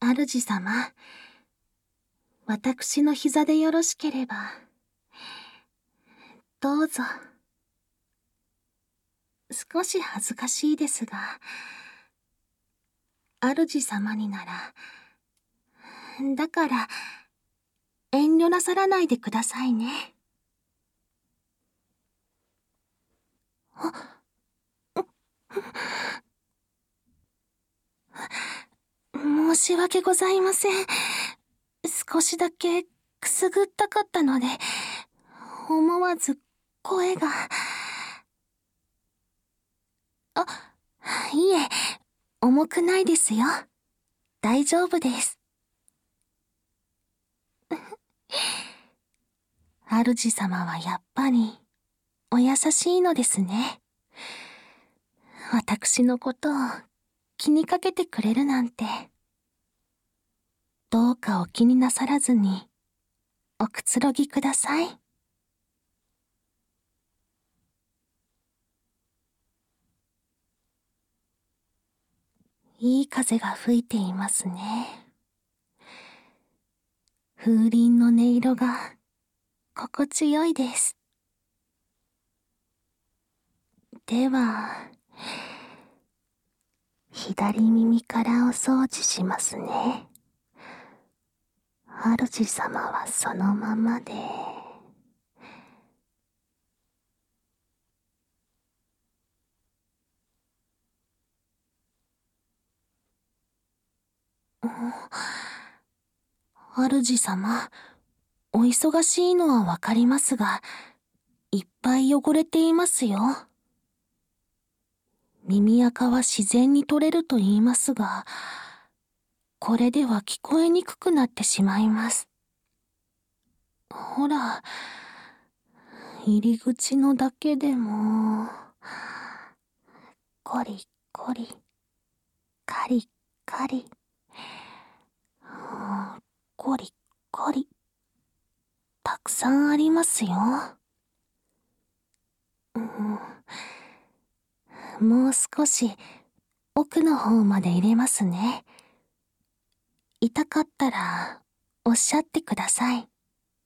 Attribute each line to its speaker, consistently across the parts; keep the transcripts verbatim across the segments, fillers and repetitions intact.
Speaker 1: 主様、私の膝でよろしければ、どうぞ。少し恥ずかしいですが、主様になら、だから、遠慮なさらないでくださいね。申し訳ございません。少しだけくすぐったかったので、思わず声が。あ、いえ、重くないですよ。大丈夫です。主様はやっぱりお優しいのですね。私のことを気にかけてくれるなんて。どうかお気になさらずにおくつろぎください。いい風が吹いていますね。風鈴の音色が心地よいです。では、左耳からお掃除しますね。主様はそのままで。主様、お忙しいのはわかりますが、いっぱい汚れていますよ。耳垢は自然に取れると言いますが、これでは聞こえにくくなってしまいます。ほら、入り口のだけでも、コリコリ、カリカリ、コリコリ、たくさんありますよ。うん、もう少し奥の方まで入れますね。痛かったらおっしゃってください。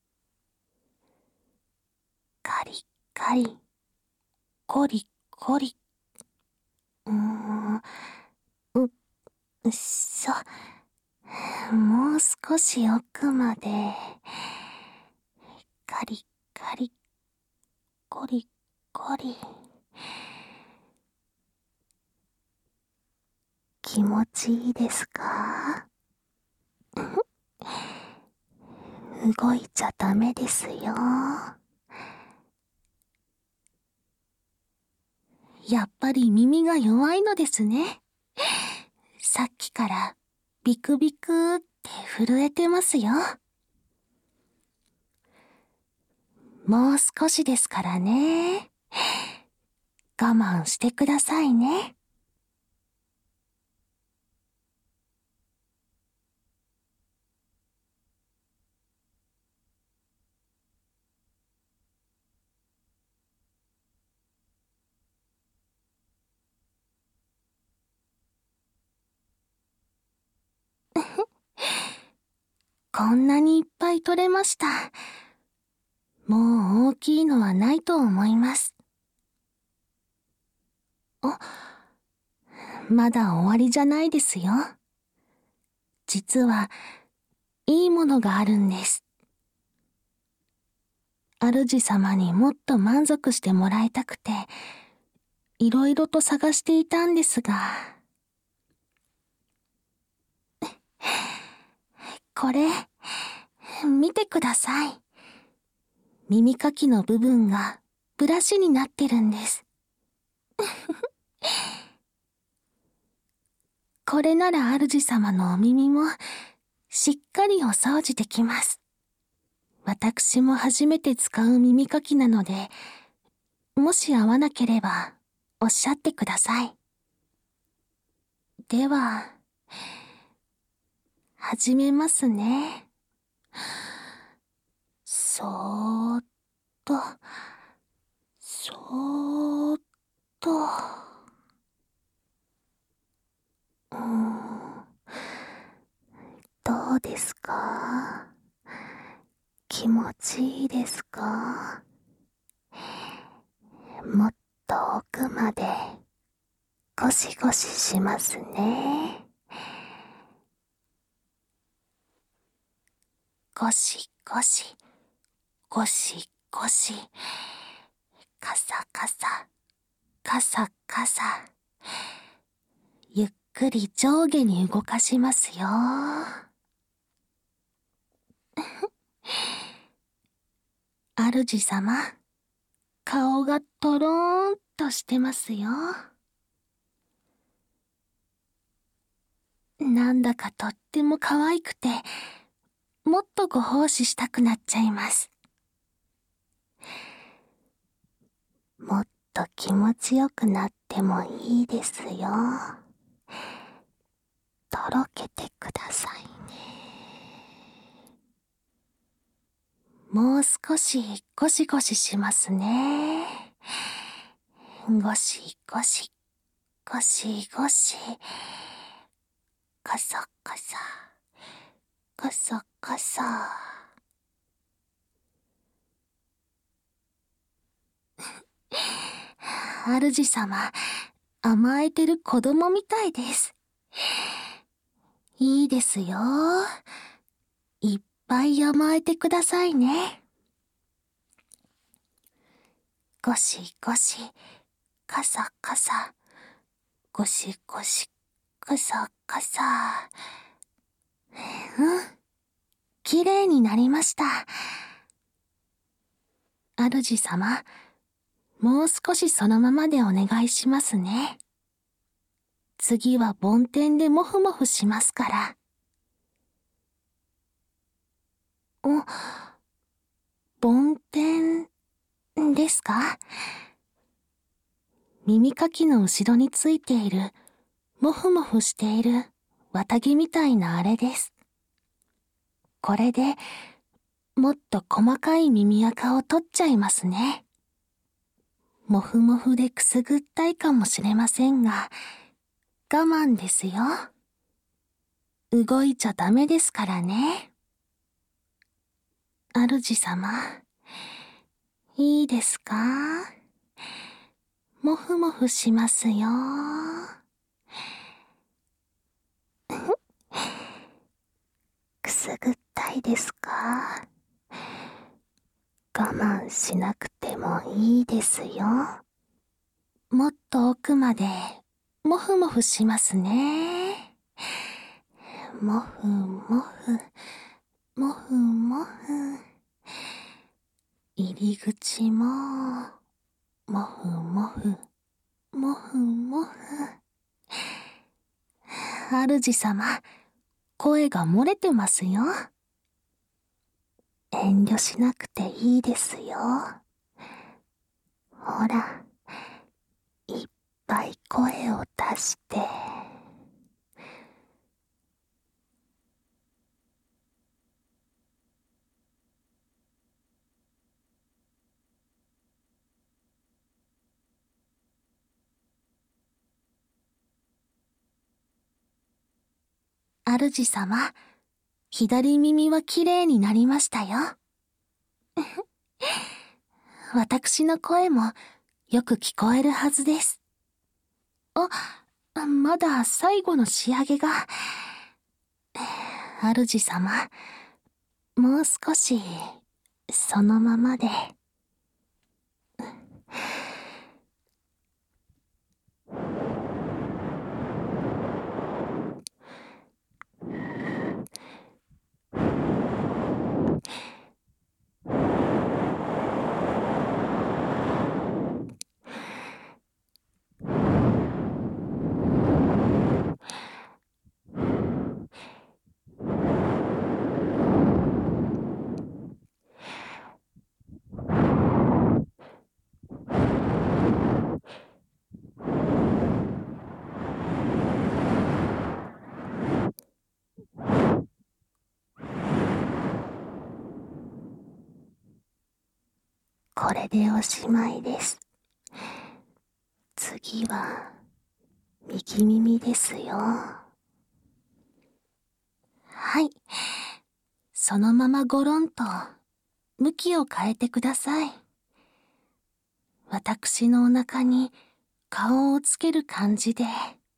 Speaker 1: カリカリ、コリコリ。うーん、う、うっそ。もう少し奥まで。カリカリ、コリコリ。気持ちいいですか？動いちゃダメですよ。やっぱり耳が弱いのですね。さっきからビクビクって震えてますよ。もう少しですからね。我慢してくださいね。こんなにいっぱい取れました。もう大きいのはないと思います。あ、まだ終わりじゃないですよ。実は、いいものがあるんです。主様にもっと満足してもらいたくて、いろいろと探していたんですが。これ、見てください。耳かきの部分がブラシになってるんです。これなら主様のお耳もしっかりお掃除できます。私も初めて使う耳かきなので、もし合わなければおっしゃってください。では、始めますね。そーっと、そーっと。うーん、 うですか？気持ちいいですか？もっと奥までゴシゴシしますね。ゴシゴシ、ゴシゴシ、カサカサ、カサカサ。ゆっくり上下に動かしますよ。主様、顔がとろーんとしてますよ。なんだかとっても可愛くて、もっとご奉仕したくなっちゃいます。もっと気持ちよくなってもいいですよ。とろけてくださいね。もう少しゴシゴシしますね。ゴシゴシ、ゴシゴシ。カサカサ、カサカサ。主様、甘えてる子供みたいです。いいですよ。いっぱい甘えてくださいね。ゴシゴシ、カサカサ、ゴシゴシ、カサカサ。うん、きれいになりました。主様、もう少しそのままでお願いしますね。次は梵天でモフモフしますから。お、梵天ですか？耳かきの後ろについている、モフモフしている綿毛みたいなあれです。これでもっと細かい耳垢を取っちゃいますね。モフモフでくすぐったいかもしれませんが、我慢ですよ。動いちゃダメですからね。主様、いいですか？もふもふしますよ。くすぐったいですか？我慢しなくてもいいですよ。もっと奥までもふもふしますね。もふもふ、もふもふ。入り口も、もふもふ、もふもふ。主様、声が漏れてますよ。遠慮しなくていいですよ。ほら、いっぱい声を出して。主様、左耳はきれいになりましたよ。私の声もよく聞こえるはずです。あ、まだ最後の仕上げが。主様、もう少し、そのままで。これでおしまいです。次は、右耳ですよ。はい。 そのままゴロンと向きを変えてください。私のお腹に顔をつける感じで。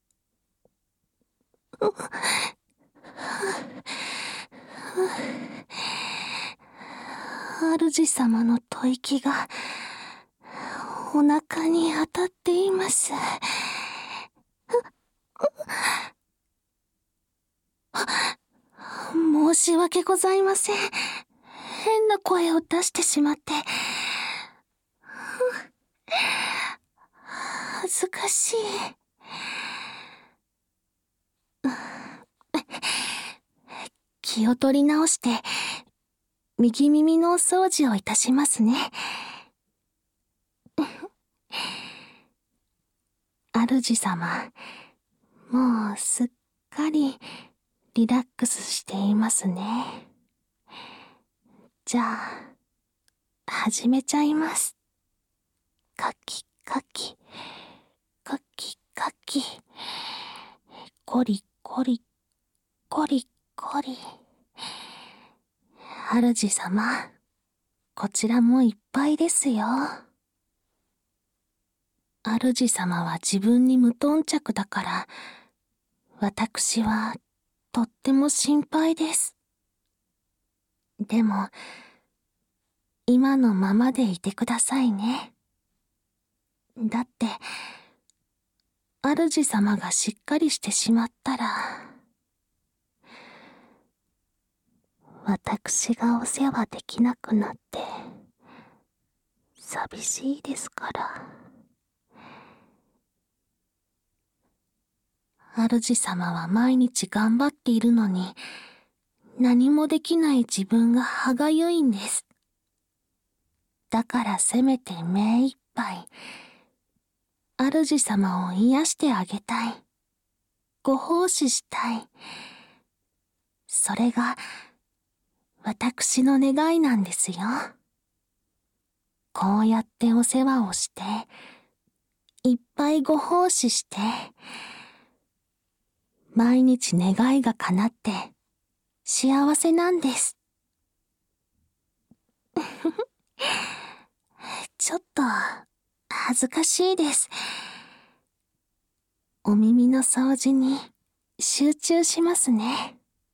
Speaker 1: 主様の吐息がお腹に当たっています。申し訳ございません。変な声を出してしまって。恥ずかしい。気を取り直して、右耳のお掃除をいたしますね。主様、もうすっかりリラックスしていますね。じゃあ、始めちゃいます。カキカキ、カキカキ、コリコリ、コリコリ。主様、こちらもいっぱいですよ。主様は自分に無頓着だから、私はとっても心配です。でも、今のままでいてくださいね。だって、主様がしっかりしてしまったら、私がお世話できなくなって、寂しいですから。主様は毎日頑張っているのに、何もできない自分が歯がゆいんです。だからせめて目いっぱい、主様を癒してあげたい。ご奉仕したい。それが、私の願いなんですよ。こうやってお世話をして、いっぱいご奉仕して、毎日願いが叶って、幸せなんです。ちょっと、恥ずかしいです。お耳の掃除に集中しますね。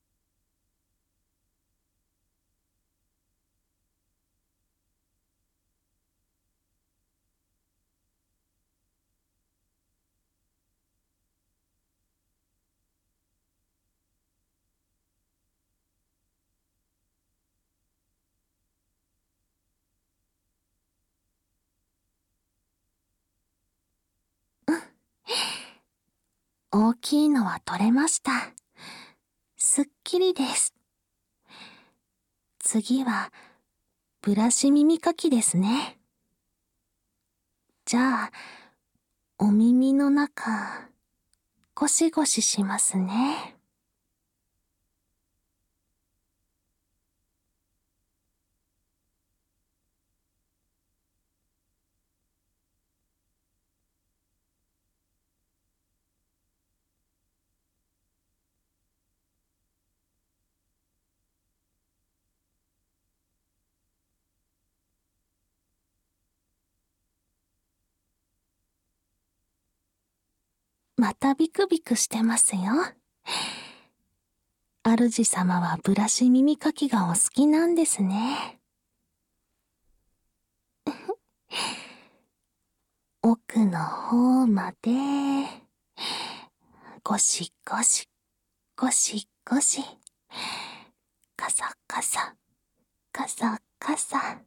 Speaker 1: 大きいのは取れました。すっきりです。次は、ブラシ耳かきですね。じゃあ、お耳の中、ゴシゴシしますね。またビクビクしてますよ。主様はブラシ耳かきがお好きなんですね。奥の方まで、ゴシゴシ、ゴシゴシ、カサカサ、カサカサ。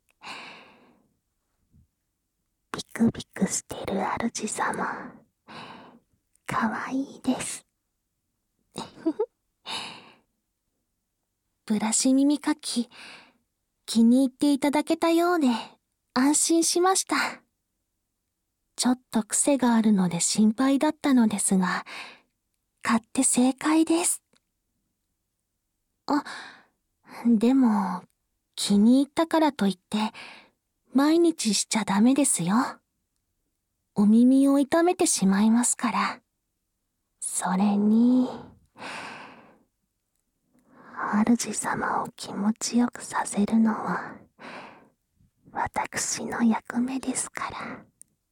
Speaker 1: ビクビクしてる主様、かわいいです。ブラシ耳かき、気に入っていただけたようで安心しました。ちょっと癖があるので心配だったのですが、買って正解です。あ、でも、気に入ったからといって、毎日しちゃダメですよ。お耳を痛めてしまいますから。それに、 主様を気持ちよくさせるのは私の役目ですから。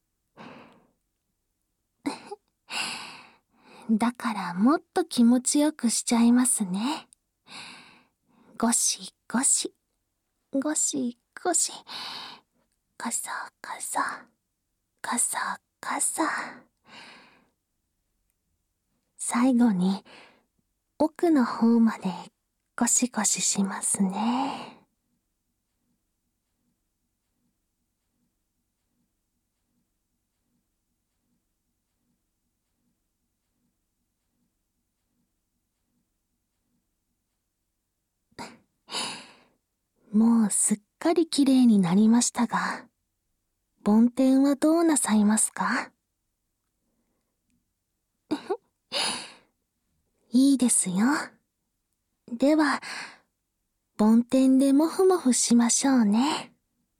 Speaker 1: だからもっと気持ちよくしちゃいますね。ゴシゴシ、ゴシゴシ、カサカサ、カサカサ。最後に奥の方までゴシゴシしますね。もうすっかりきれいになりましたが、梵天はどうなさいますか？いいですよ。では、梵天でもふもふしましょうね。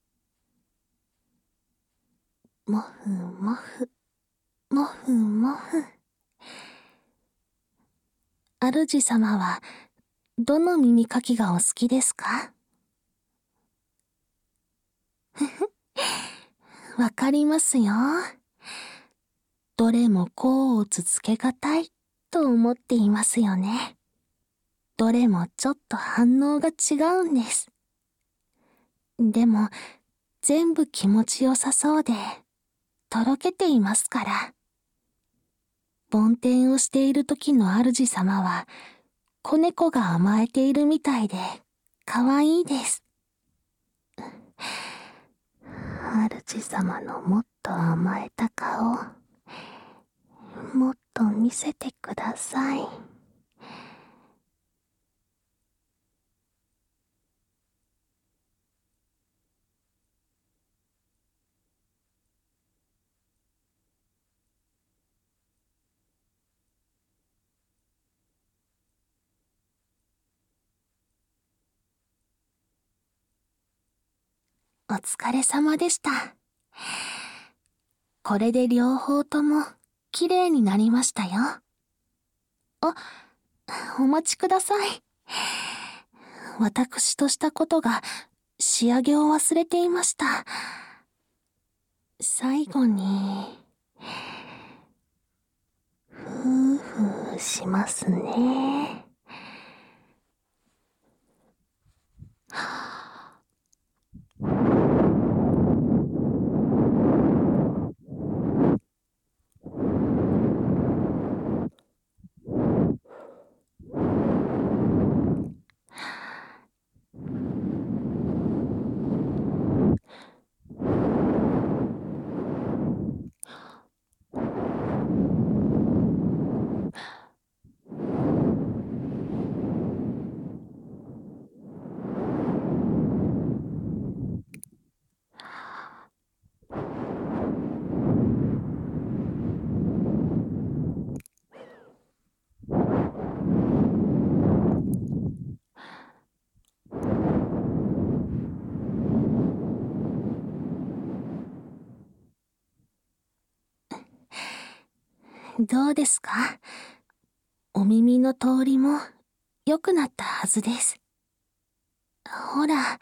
Speaker 1: もふもふ、もふもふ。主様は、どの耳かきがお好きですか？ふふ、わかりますよ。どれも甲をつつけがたいと思っていますよね。どれもちょっと反応が違うんです。でも、全部気持ちよさそうで、とろけていますから。梵天をしている時の主様は、子猫が甘えているみたいで、かわいいです。主様のもっと甘えた顔、もっと見せてください。お疲れ様でした。これで両方ともきれいになりましたよ。あ、お待ちください。私としたことが仕上げを忘れていました。最後に、ふうふうしますね。どうですか？お耳の通りも良くなったはずです。ほら。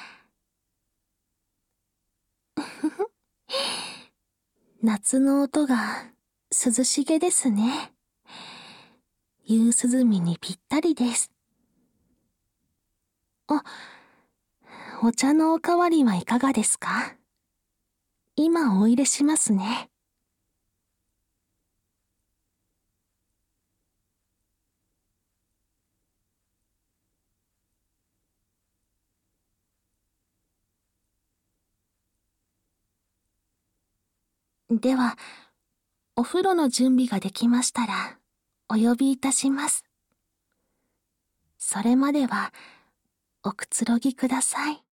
Speaker 1: 夏の音が涼しげですね。夕涼みにぴったりです。あ、お茶のおかわりはいかがですか？今お入れしますね。では、お風呂の準備ができましたら、お呼びいたします。それまでは、おくつろぎください。